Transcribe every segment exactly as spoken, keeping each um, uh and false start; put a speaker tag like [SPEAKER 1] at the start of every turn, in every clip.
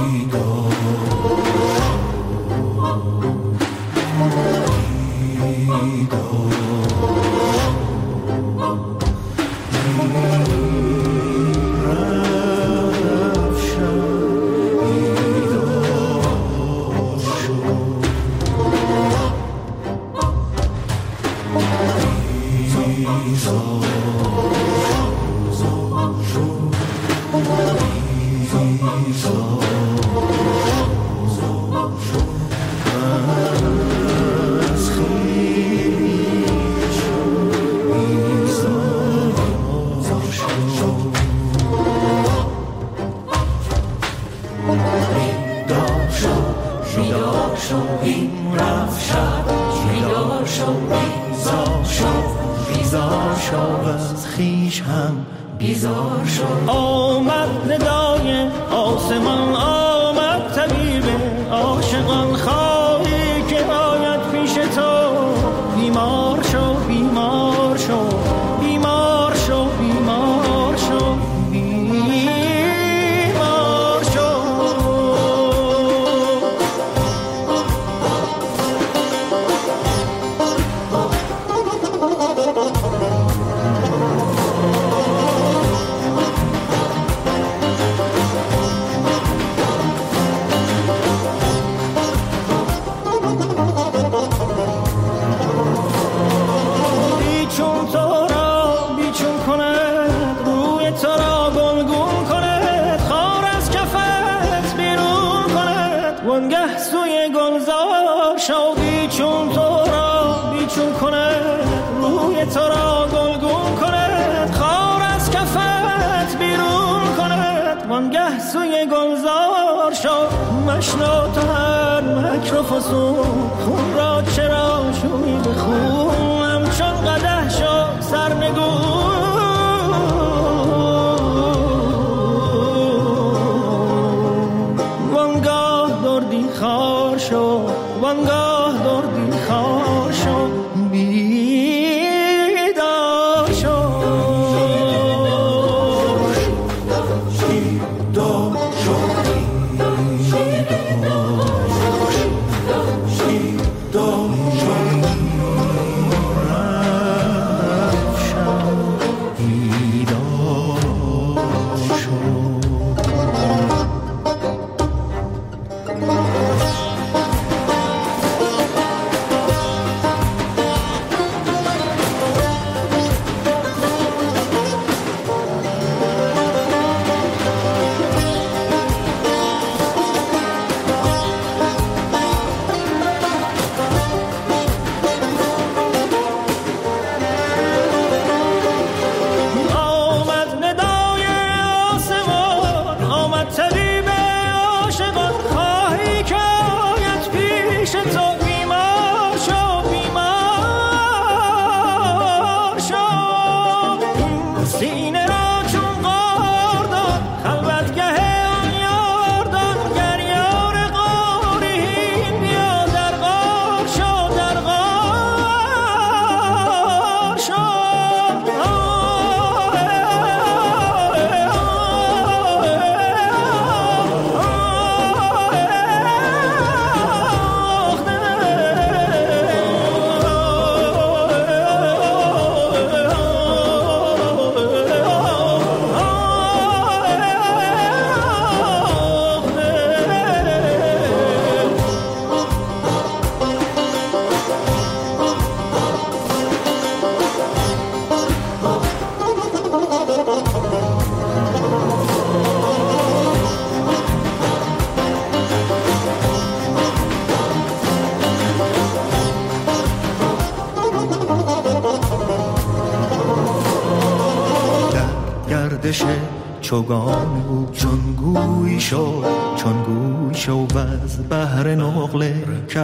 [SPEAKER 1] چوگان بود چون گوی شد چون گوی شد و از بحر نقله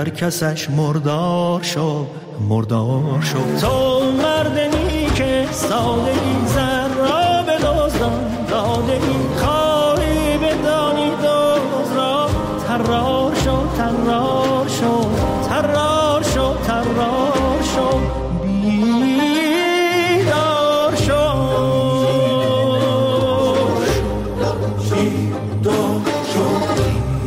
[SPEAKER 1] کرکسش مردار شد مردار شد.
[SPEAKER 2] تو مردنی که سادگی زر را به دزدان دادگی خواهی بدانی دوز را ترار شد ترار شد ترار شد ترار شد بیدار شد بیدار شد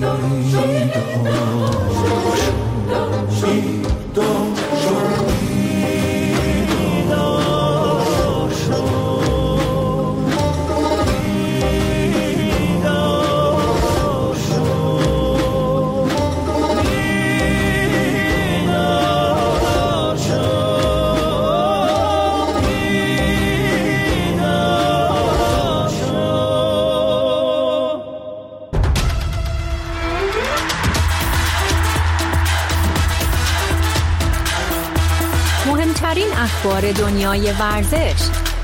[SPEAKER 3] اخبار دنیای ورزش،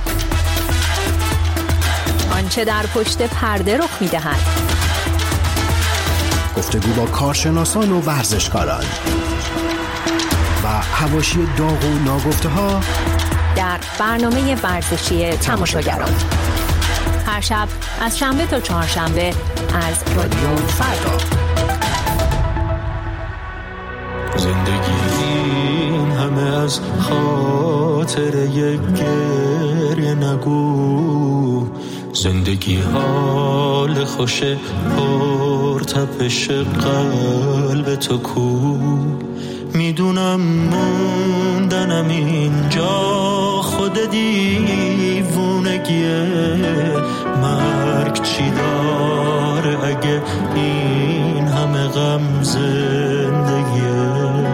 [SPEAKER 3] آنچه در پشت پرده رخ می‌دهد،
[SPEAKER 4] گفتگو با کارشناسان و ورزشکاران و حواشی داغ و ناگفته‌ها
[SPEAKER 3] در برنامه ورزشی تماشاگران. هر شب از شنبه تا چهارشنبه از رادیو فردا.
[SPEAKER 1] زندگی این همه از خاطر یک گریه نگو، زندگی حال خوش پر تپش قلب تو کو. میدونم موندنم اینجا خود دیوونگیه، مرگ چی داره اگه این همه غم زندگیه.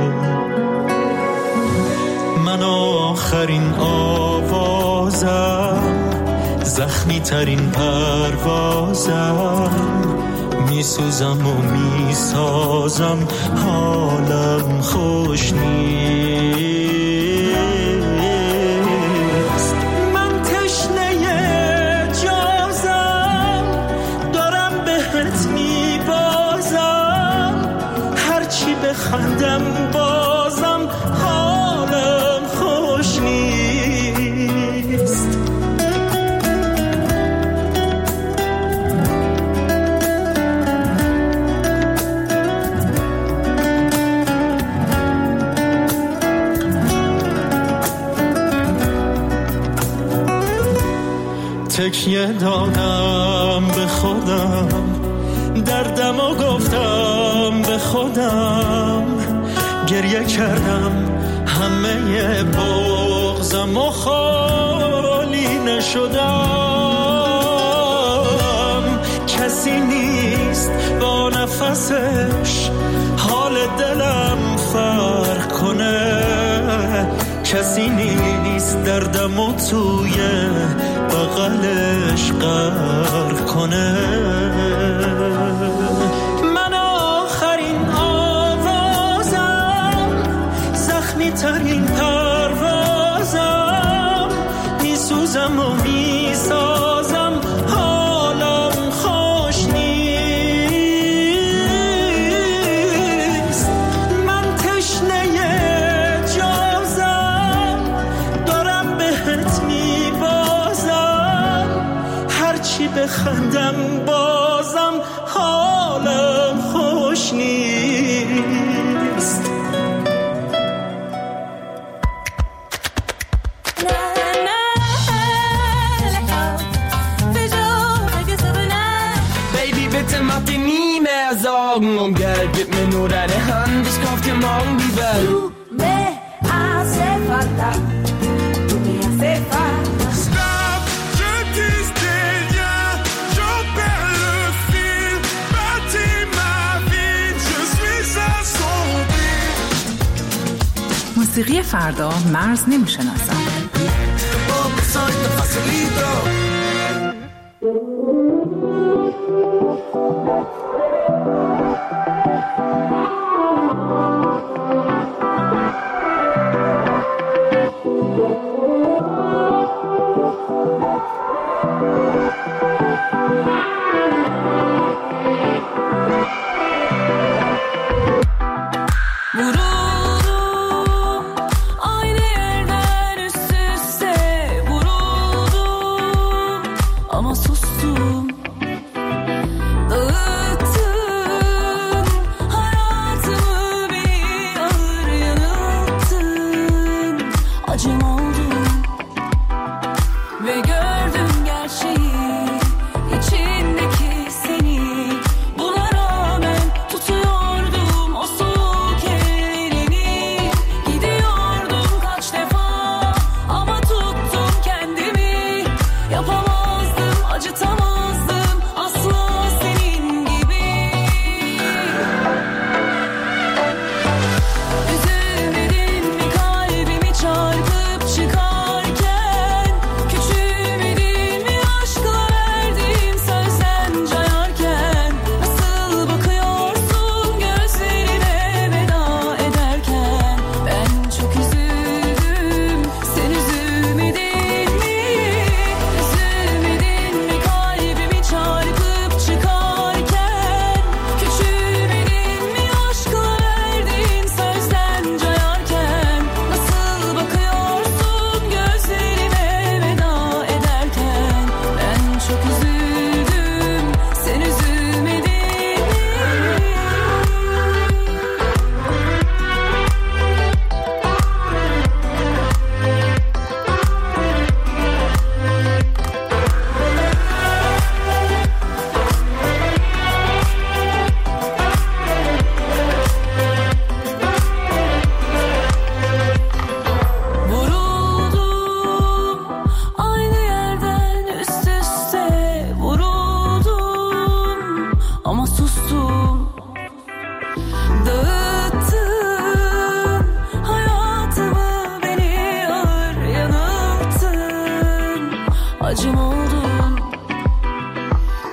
[SPEAKER 1] من آخرین آوازم، زخمی ترین پروازم، میسوزم و میسازم، حالم خوش نیست. من تشنه جازم، دارم بهت میبازم، هرچی بخندم بازم حالم خوش نیست. تکیه دادم به خودم، دردم و گفتم به خودم، گریه کردم همه بغضم و خالی نشدم. کسی نیست با نفسش حال دلم فرق کنه، کسی نیست دردم و توی بغلش غرق کنه. من آخرین آوازم، زخمی ترین پروازم، میسوزم و میسازم، حالم خوش نیست. من تشنه جازم، دارم بهت میبازم، هرچی بخندم بازم حالم خوش نیست.
[SPEAKER 5] Baby, bitte mach dir nie mehr Sorgen um Geld, gib mir nur deine Hand, ich kauf dir morgen die Welt.
[SPEAKER 6] Du me hace falta, du me hace falta.
[SPEAKER 7] Stop, je dis des liens, j'en perds le fil, bâtis ma vie, je suis assombri.
[SPEAKER 8] موسیقی فردا مرز نمیشناسد.
[SPEAKER 6] Yapamazdım, acıtamazdım.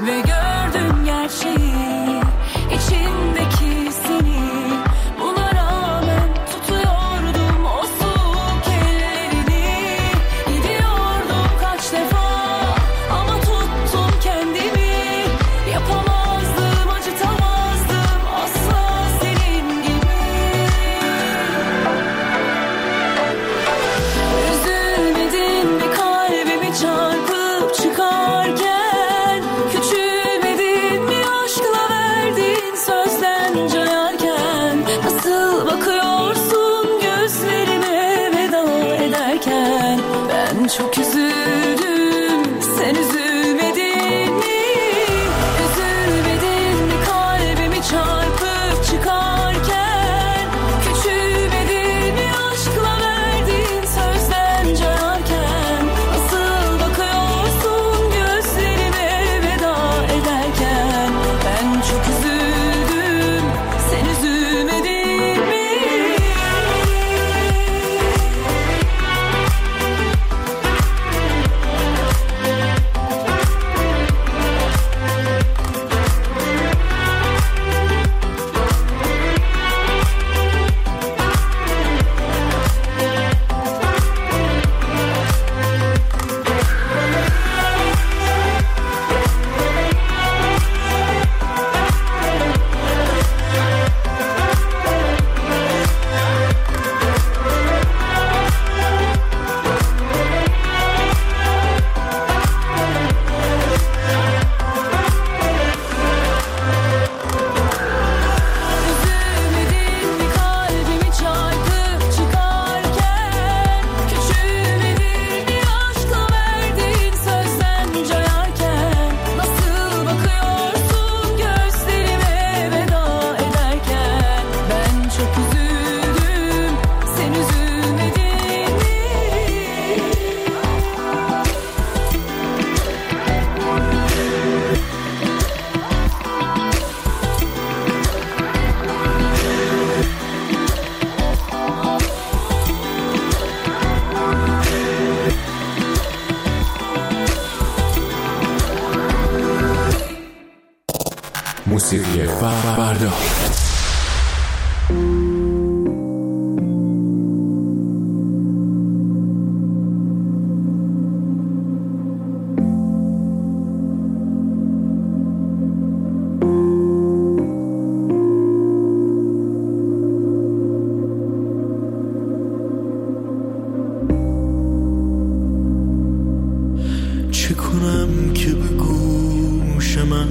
[SPEAKER 9] ve gördüm gerçeği, içimdeki seni. Buna rağmen tutuyordum o soğuk ellerini. Gidiyordum kaç defa ama tuttum kendimi. Yapamazdım, acıtamazdım asla senin gibi. Üzülmedin mi kalbimi çarpıp çıkarken? Küçülmedin mi aşkla verdiğin sözden cayarken? Nasıl bakıyorsun gözlerime veda ederken? Ben çok üzüldüm, sen üzülmedin mi? Üzülmedin mi kalbimi çarpıp çıkarken? Küçülmedin mi aşkla verdiğin sözden cayarken? Nasıl bakıyorsun gözlerime veda ederken? Ben çok üzüldüm, sen üzülmedin mi? Üzülmedin mi kalbimi çarpıp çıkarken? Küçülmedin mi aşkla verdiğin sözden cayarken? Nasıl bakıyorsun gözlerime veda ederken? Ben çok üzüldüm, sen üzülmedin mi?
[SPEAKER 10] موسیقی فردا.
[SPEAKER 1] چه کنم که به گوش من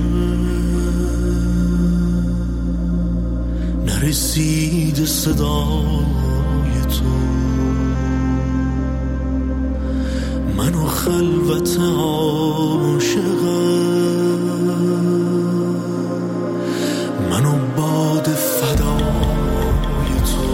[SPEAKER 1] نرسید صدای تو؟ من و خلوت عاشقم، من و باد فدای تو.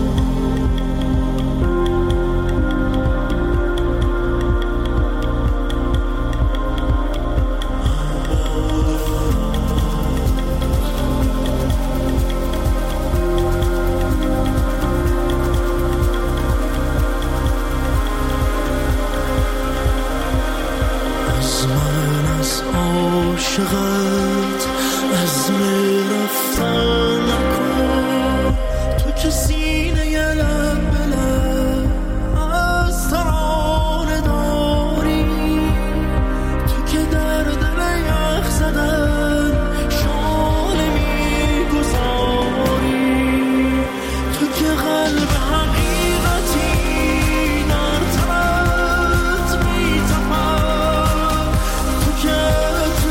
[SPEAKER 1] از من از عاشقت عزم رفتن نکن، تو که سینه لب به لب از ترانه داری، تو که در دل یخ زدن شانه میگذاری، تو که قلب حقیقتی در تنت میتپد، تو که تو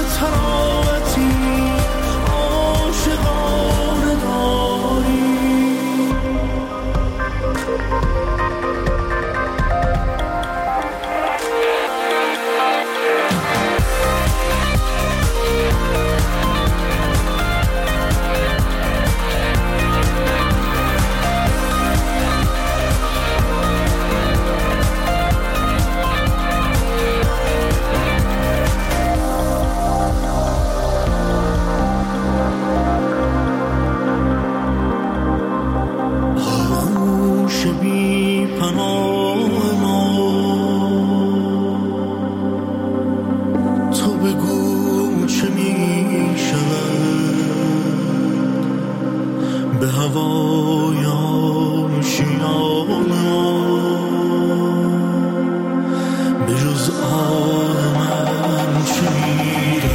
[SPEAKER 1] تراوتی عاشقانه داری. به هوای آشیان به جز آن من چیره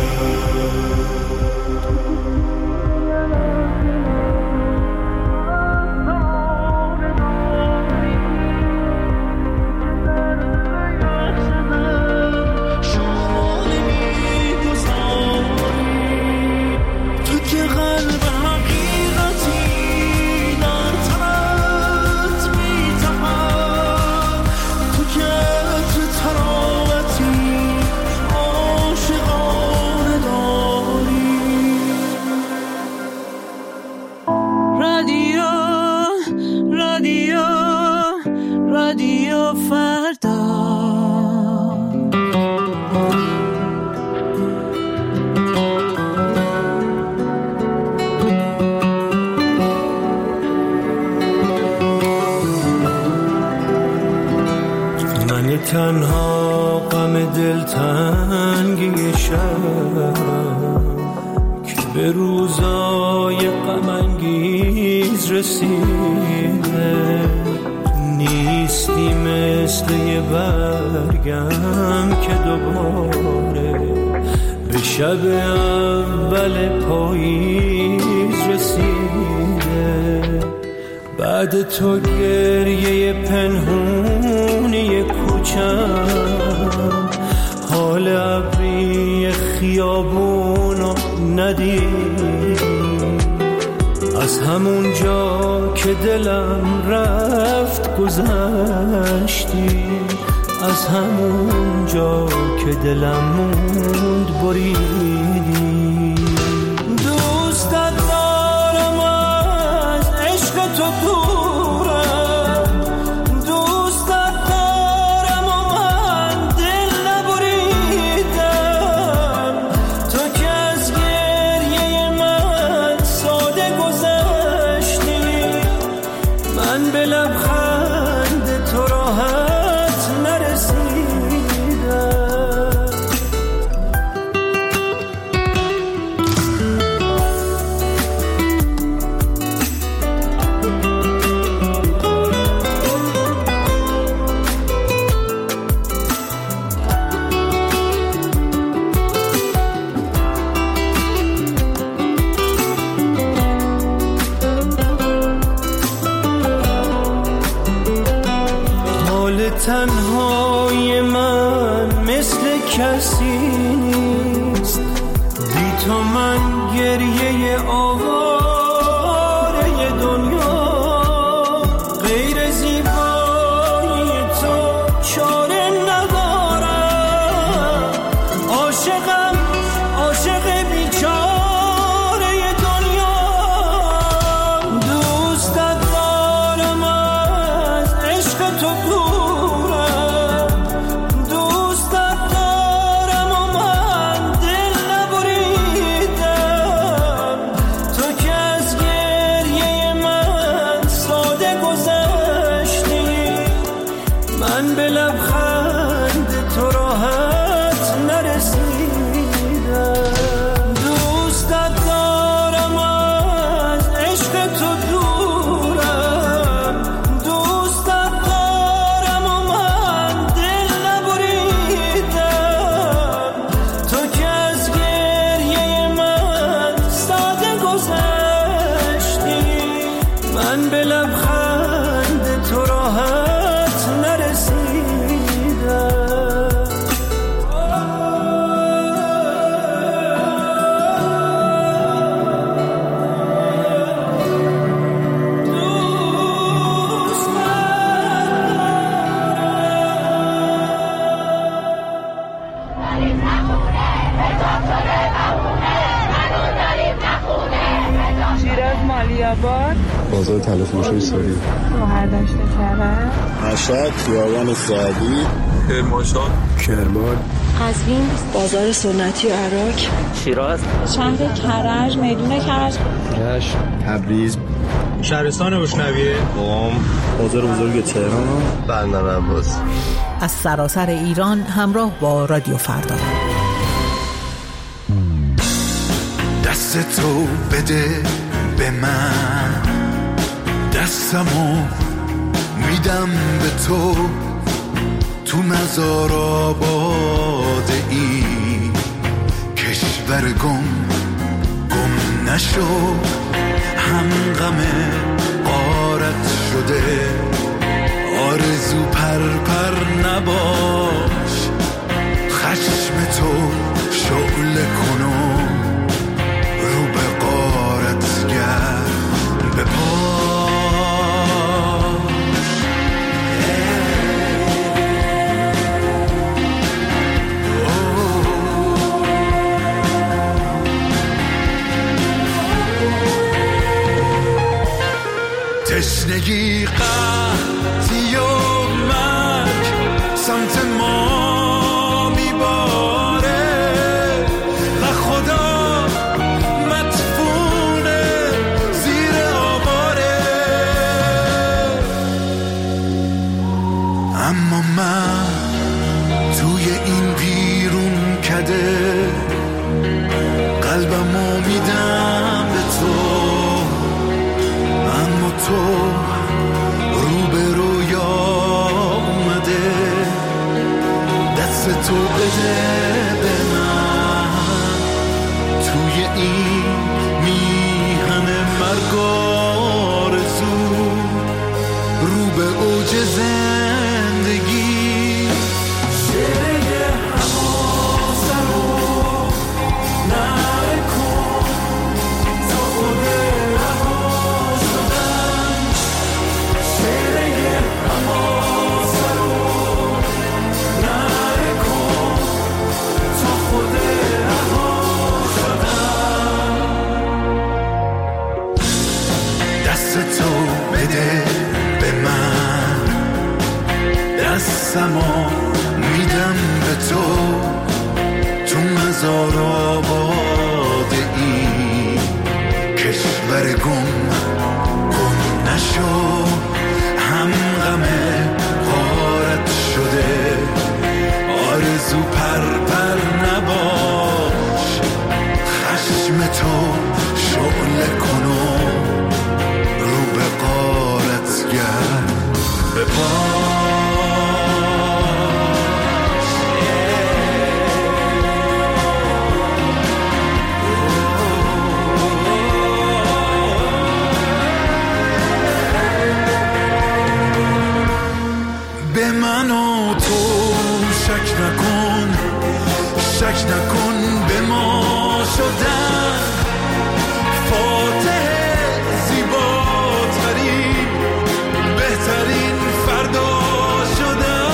[SPEAKER 2] تنها غم دلتنگی شب که به روزای غم انگیز رسیده نیستی مثل یه برگم که دوباره به شب اول پاییز رسیده بعد تو گریه پنهونی کوچم حال ابری خیابونو ندید از همون جا که دلم رفت گذشتی از همون جا که دلم موند بریدی دوستت دارم از عشق تو دورم دوستت دارم و من دل نبریدم تو که از گریه من ساده گذشتی من به لبخند تو راحت نرسیدم تنهای من مثل کسی نیست بی تو من گریه آواره دنیا غیر زیبایی تو چاره ندارم عاشقم عاشق بیچاره دنیا دوستت دارم از عشق تو من به لبخند تو راحت نرسیدم دوستت دارم از عشق تو دورم دوستت دارم و من دل نبریدم تو که از گریه من ساده گذشتی من به لبخند تو راحت
[SPEAKER 11] بازار تلفروشی سوری
[SPEAKER 12] شهرداشت کرد
[SPEAKER 11] مشهد خیابان سعدی
[SPEAKER 13] کرمانشاه
[SPEAKER 11] کرمان
[SPEAKER 12] قزوین بازار سنتی عراق
[SPEAKER 14] شیراز
[SPEAKER 12] شهر کرج میدون کرج
[SPEAKER 11] رشت تبریز
[SPEAKER 13] شهرستان روشنویه
[SPEAKER 11] قم بازار بزرگ تهران
[SPEAKER 15] بندر عباس
[SPEAKER 8] از سراسر ایران همراه با رادیو فردا
[SPEAKER 1] دست تو بده به من، دستمو میدم به تو، تو مزار آباده ای کشور گم گم نشو، هم غم غارت شده، آرزو پر پر نباش، خشم تو شعله کنو رو به غارت گرد به پاش. تشنگی قحطی و مرگ سمت ما میباره و خدا مدفونه زیر آواره، اما من توی این بیرون کده قلبمو میدم به تو، اما تو رو به رویا اومده، دست تو بده به من، توی این میهن مرگ آرزو رو به اوج زندگی. شعله حواسه رو نره کن تا خود رها شدن، شعله حواسه رو نره کن تا خود رها شدن، دست تو بده به من، دستمو میدم به تو، تو مزار آباده ای کشور گم گم نشو، هم غم غارت شده، آرزو پر پر نباش، خشم تو شعله کنو رو به غارت گرد به پاش. به من و تو شک نکن، شک نکن به ما شدن، فاتح زیباترین بهترین فردا شدن.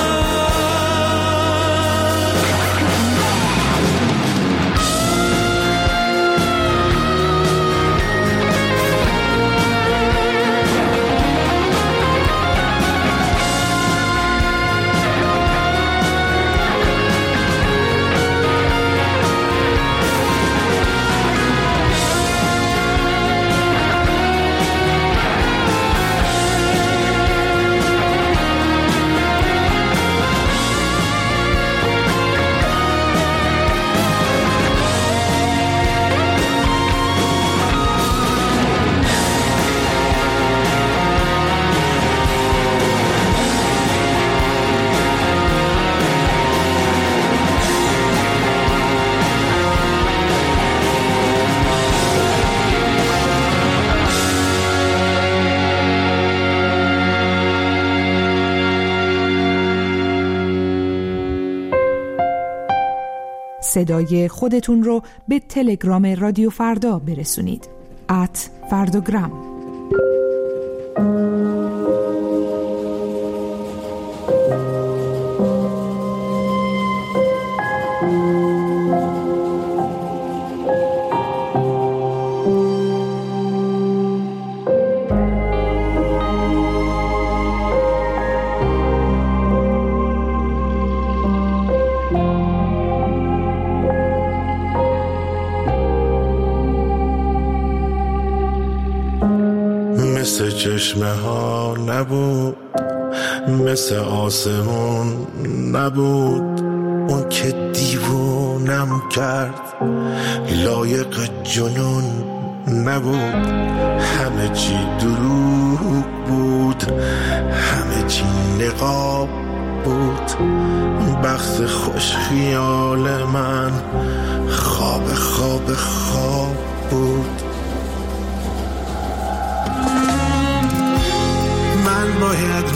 [SPEAKER 14] صدای خودتون رو به تلگرام رادیو فردا برسونید. ات فردوگرام.
[SPEAKER 15] مثل چشمه ها نبود، مثل آسمون نبود، اون که دیوونم کرد لایق جنون نبود، همه چی دروغ بود، همه چی نقاب بود. بخت خوش خیال من خواب خواب خواب بود. من باید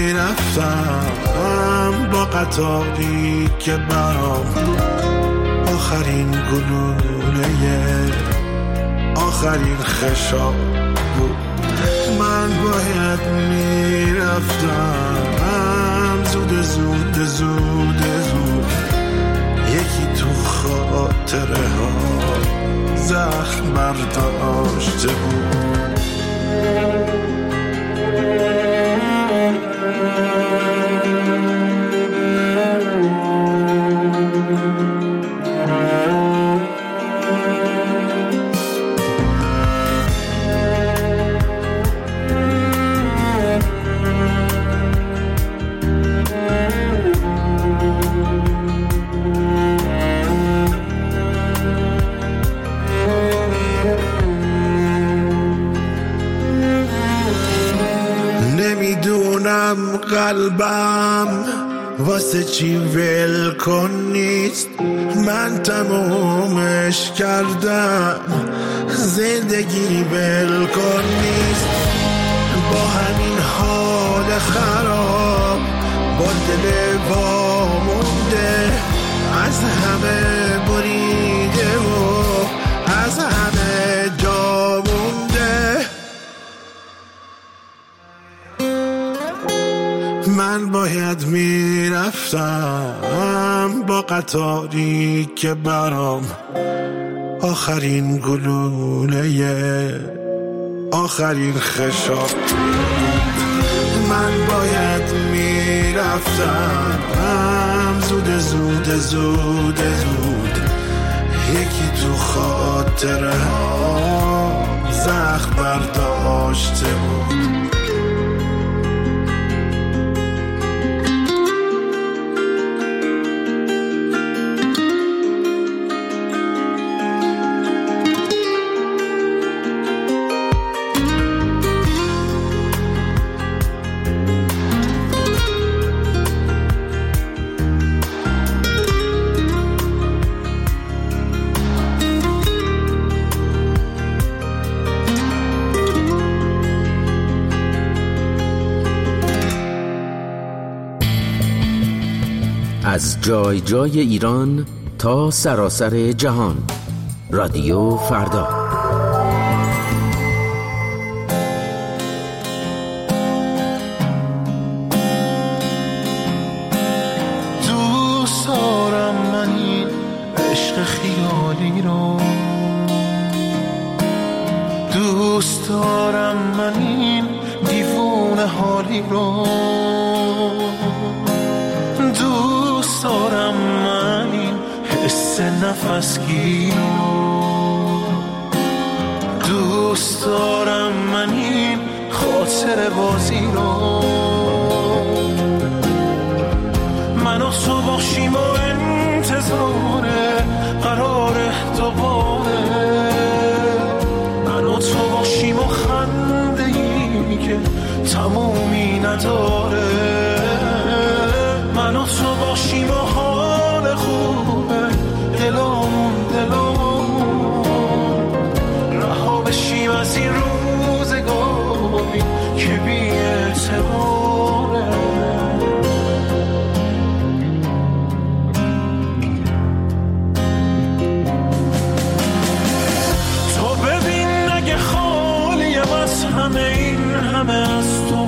[SPEAKER 15] میرفتم با قطاری که برام آخرین گلوله آخرین خشاب بود. من باید میرفتم زود زود زود زود، یکی تو خاطره ها زخم برداشته بود. قلبم واسه چی ول کن نیست، من تمومش کردم، زندگی ول کن نیست. با همین حال خراب، با دل وامونده، از همه بریده و از همه جا مونده. من باید میرفتم با قطاری که برام آخرین گلوله آخرین خشاب. من باید میرفتم زود زود زود زود، یکی تو خاطره ها زخم برداشته بود.
[SPEAKER 16] از جای جای ایران تا سراسر جهان، رادیو فردا.
[SPEAKER 15] دوست دارم من این عشق خیالی رو، دوست دارم من این دیوونه حالی رو، دوست دارم من این حس نفسگیر رو، دوست دارم من این خاطر بازی رو. من و تو باشیم و انتظار قرار دوباره، من و تو باشیم و خنده ای که تمومی نداره، من و تو باشیم و حال خوبه دلامون دلامون، رها بشیم از این روزگاری که بی اعتباره. تو ببین اگه خالیم از همه این همه از تو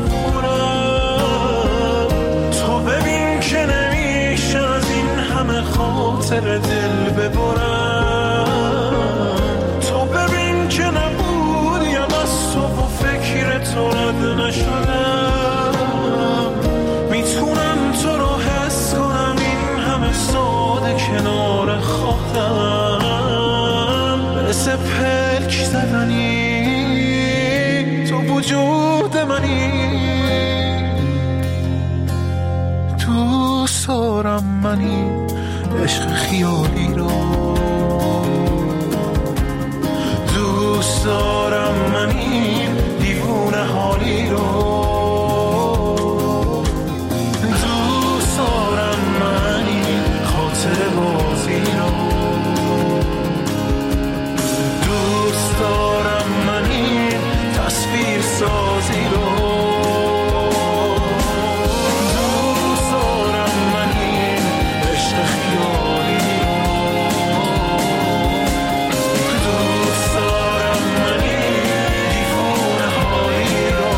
[SPEAKER 15] پرم، تو ببین که نمیشه از این همه خاطر دل ببرم، تو ببین که نبودیم از تو و فکر تو رد نشدم، میتونم تو رو حس کنم این همه ساده کنار خودم، مثل پلک زدنی تو وجود منی. دوست دارم منی عشق خیالی رو، دوست دوست دارم من این دیوونه حالی رو، دوست دارم من این خاطر بازی رو، دوست دارم من این تصویر سازی رو، دوست دارم من این عشق خیالی رو، دوست دارم من این دیوونه هایی رو.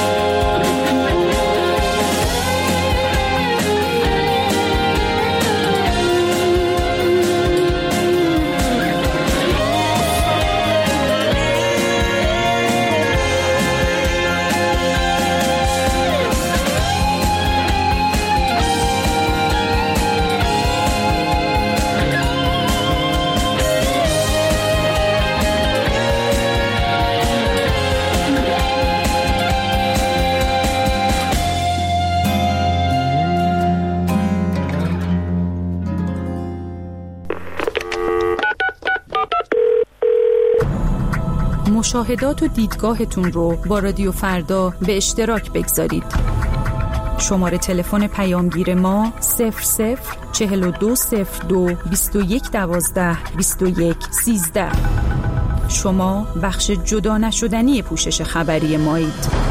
[SPEAKER 8] مشاهدات و دیدگاهتون رو با رادیو فردا به اشتراک بگذارید. شماره تلفن پیامگیر ما صفر صفر چهل و دو صفر دو بیست و یک دوازده بیست و یک سیزده. شما بخش جدا نشدنی پوشش خبری مایید.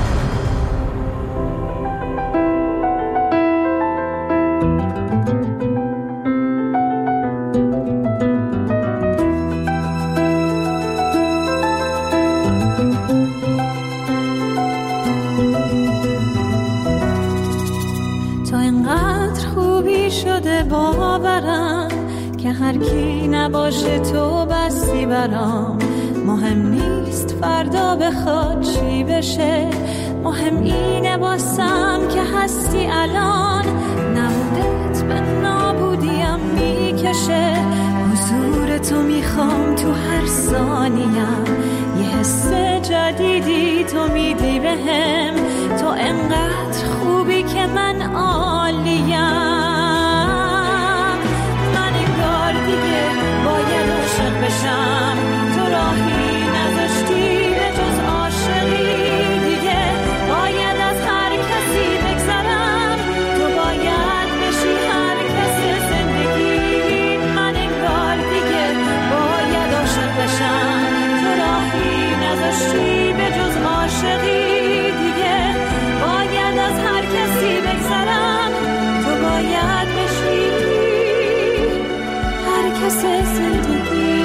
[SPEAKER 9] باورم که هر کی نباشه تو بسی برام، مهم نیست فردا بخواد چی بشه، مهم اینه باسم که هستی الان، نبودت به نابودیم میکشه، حضور تو میخوام تو هر ثانیم، یه حس جدیدی تو میدی بهم، تو انقدر خوبی که من عالیم، باید عاشق بشم، تو راهی نذاشتی به جز عاشقی دیگه، باید از هر کسی بگذرم، تو باید بشی هر کس زندگی، من انگار دیگه باید عاشق بشم، تو راهی نذاشتی به جز عاشقی دیگه، باید از هر کسی بگذرم، تو باید بشی کس زندگی.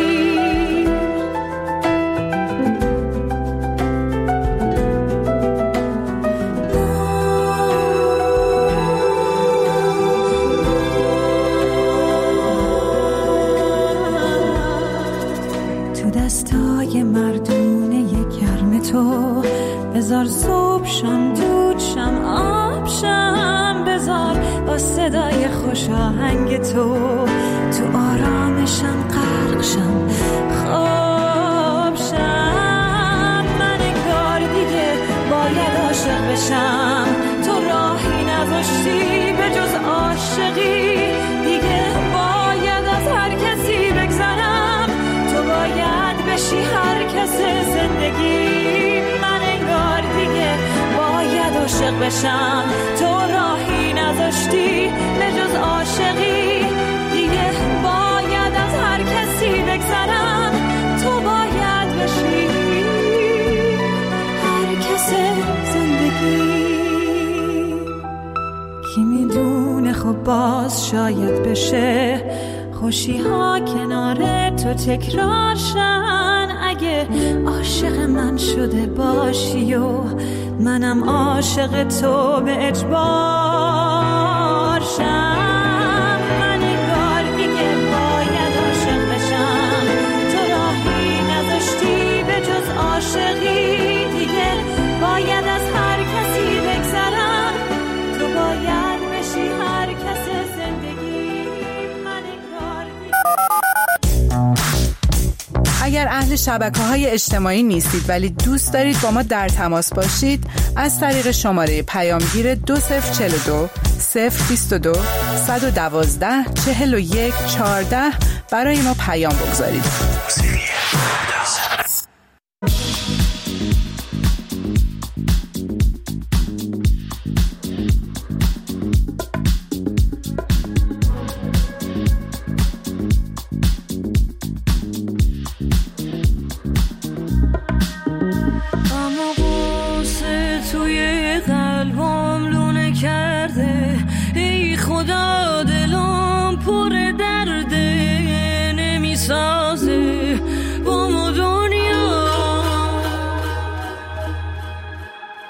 [SPEAKER 9] تو دستای مردونه گرم تو بذار صبح شم دود شم آب شم، بذار با صدای خوش آهنگ تو تو آرامشم غرق شم خواب شم، من انگار دیگه باید عاشق بشم، تو راهی نذاشتی به جز عاشقی دیگه، باید از هر کسی بگذرم، تو باید بشی هر کس زندگی، من انگار دیگه باید عاشق بشم، تو راهی نذاشتی به جز عاشقی دیگه، باید از هر کسی بگذرم، تو باید بشی هر کس زندگی. کی میدونه خب باز شاید بشه خوشی ها کنار تو تکرار شن، اگه عاشق من شده باشی و منم عاشق تو به اجبار شم، من انگار دیگه باید عاشق بشم، تو راهی نذاشتی به جز عاشقی دیگه، باید از هر کسی بگذرم، تو باید بشی هر کس زندگی، من انگار دیگه.
[SPEAKER 17] اگر اهل شبکه‌های اجتماعی نیستید ولی دوست دارید با ما در تماس باشید، از طریق شماره پیامگیر دو صفر چهل و دو صفر بیست و دو صد و دوازده چهل و یک چهارده برای ما پیام بگذارید.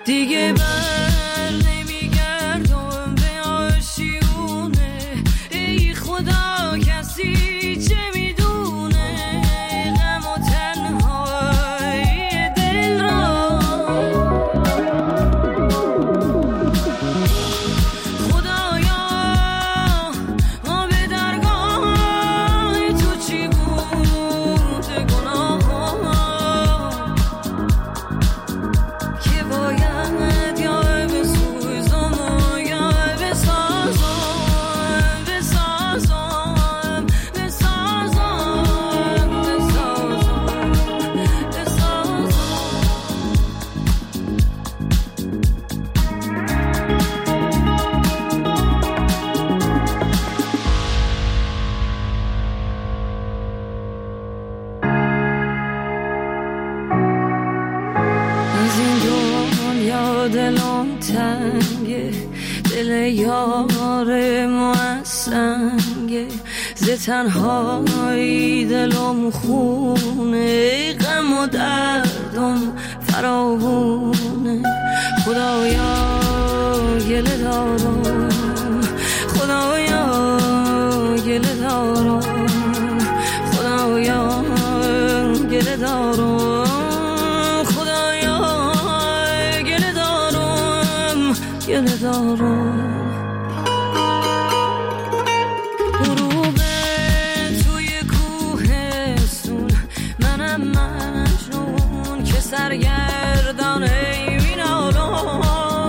[SPEAKER 2] دیگه بر نمیگردم به آشیونه. ای خدا کسی چه میدونه غم و تنهایی دل را. خدایا ما به درگاه تو چی بود گناه که باید یا بسوزم و یا بسازم بسازم بسازم بسازم بسازم. از این دنیا دلم تنگه، دل یار ما سنگه، ز تنهایی دلم خونه، غم و دردم فراوونه. خدایا گله دارم، خدایا گله دارم، خدایا گله دارم، خدایا گله دارم گله دارم. غروب توی کوهستون منم مجنون که سرگردان ای مینالم.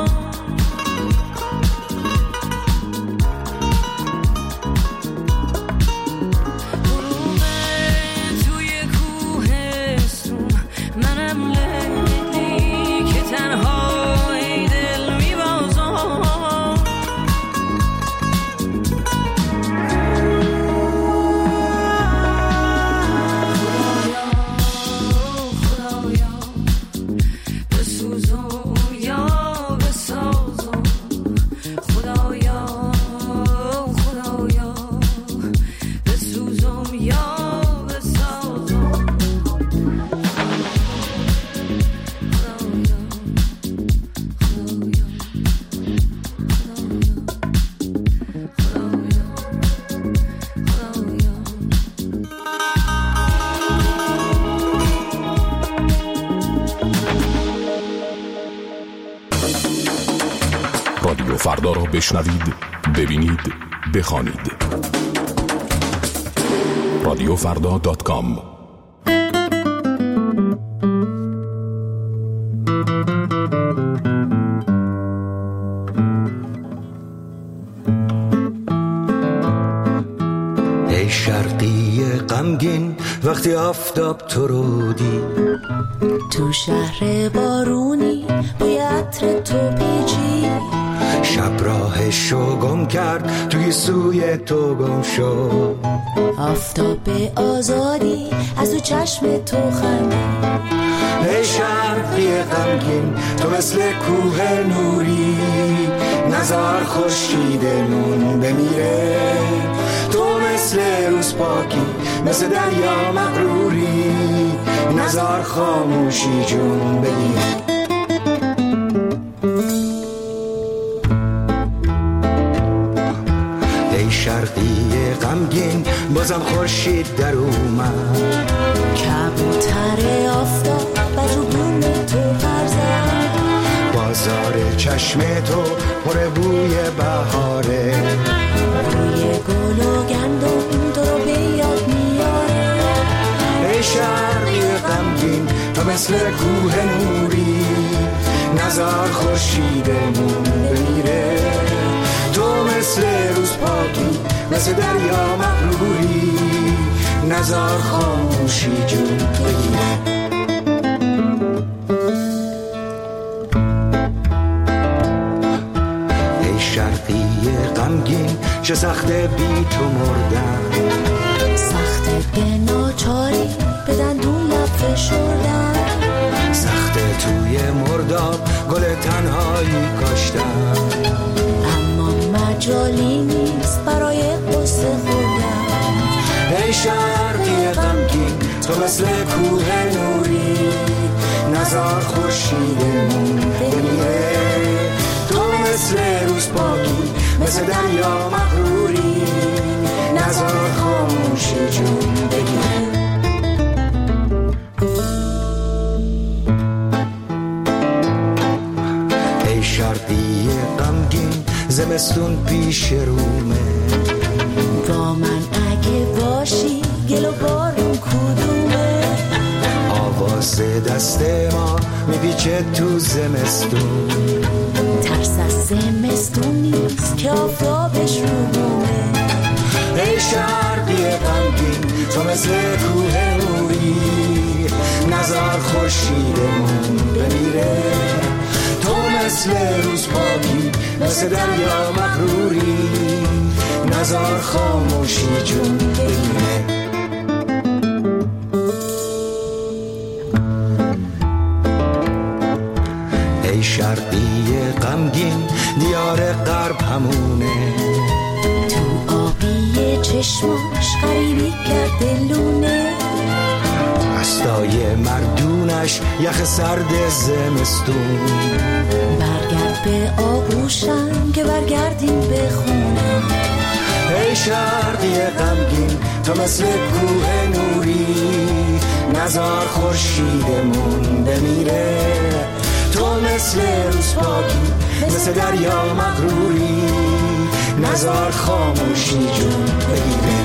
[SPEAKER 2] غروب توی کوهستون منم لیلی که تنهایی دل میبازم. خدایا بسوزم یا بسازم. خدایا خدایا بسوزم یا بسازم.
[SPEAKER 10] رادیو فردا را بشنوید، ببینید، بخوانید. رادیو فردا دات کام.
[SPEAKER 1] ای شرقی غمگین وقتی آفتاب تو رو دید،
[SPEAKER 6] تو شهر بارونی بوی عطر تو پیچی،
[SPEAKER 1] شب راهشو گم کرد توی سوی تو گم شد.
[SPEAKER 6] آفتاب آزادی از تو چشم تو خندی.
[SPEAKER 1] ای شرقی غمگین تو مثل کوه نوری، نزار خورشیدمون بمیره. تو مثل روز پاکی مثل دریا مغروری، نزار خاموشی جون بگیر. ای شرقی غمگین بازم خورشید در اومد،
[SPEAKER 6] کبوتر آفتاب بر رو بوم تو پر زد.
[SPEAKER 1] بازار چشم تو پر بوی بهاره،
[SPEAKER 6] بوی گل و گندم تو رو به یاد میاره.
[SPEAKER 1] ای شرقی غمگین تو مثل کوه نوری، نزار خورشیدمون بمیره. تو مثل روز پاکی مثل دریا مغروری، نزار خاموشی جون بگیره. ای شرقی غمگین چه سخته بی تو مردن،
[SPEAKER 6] سخته به ناچاری به دندون لب فشردن.
[SPEAKER 1] سخته توی مرداب گل تنهایی کاشتن،
[SPEAKER 6] اما مجالی نیست برای قصه خوردن.
[SPEAKER 1] ای شرقی غمگین تو مثل کوه نوری،
[SPEAKER 18] نزار خورشیدمون بمیره. تو مثل روز پاکی، مثل دریا مغروری، نزار خاموشی جون بگیره. ای شرقی غمگین زمستون پیش رومه،
[SPEAKER 6] با من اگه باشی گل و بارون کدومه؟
[SPEAKER 18] آواز دست ما میپیچه تو زمستون،
[SPEAKER 6] ترس از زمستون نیست که آفتابش رو بومه.
[SPEAKER 18] ای شرقی غمگین تو مثل کوه نوری، نزار خورشیدمون بمیره. تو مثل روز پاکی، مثل دریا مغروری، نزار خاموشی جون بگیره. ای شرقی غمگین دیار غرب همونه،
[SPEAKER 6] تو آبی چشماش غریبی کرده لونه،
[SPEAKER 18] دستای مردونش یخ سرد زمستون.
[SPEAKER 6] برگرد به آغوشم که برگردیم به خونه.
[SPEAKER 18] ای شرقی غمگین تو مثل کوه نوری، نزار خورشیدمون بمیره. تو مثل روز پاکی، مثل دریا مغروری، نزار خاموشی جون بگیره.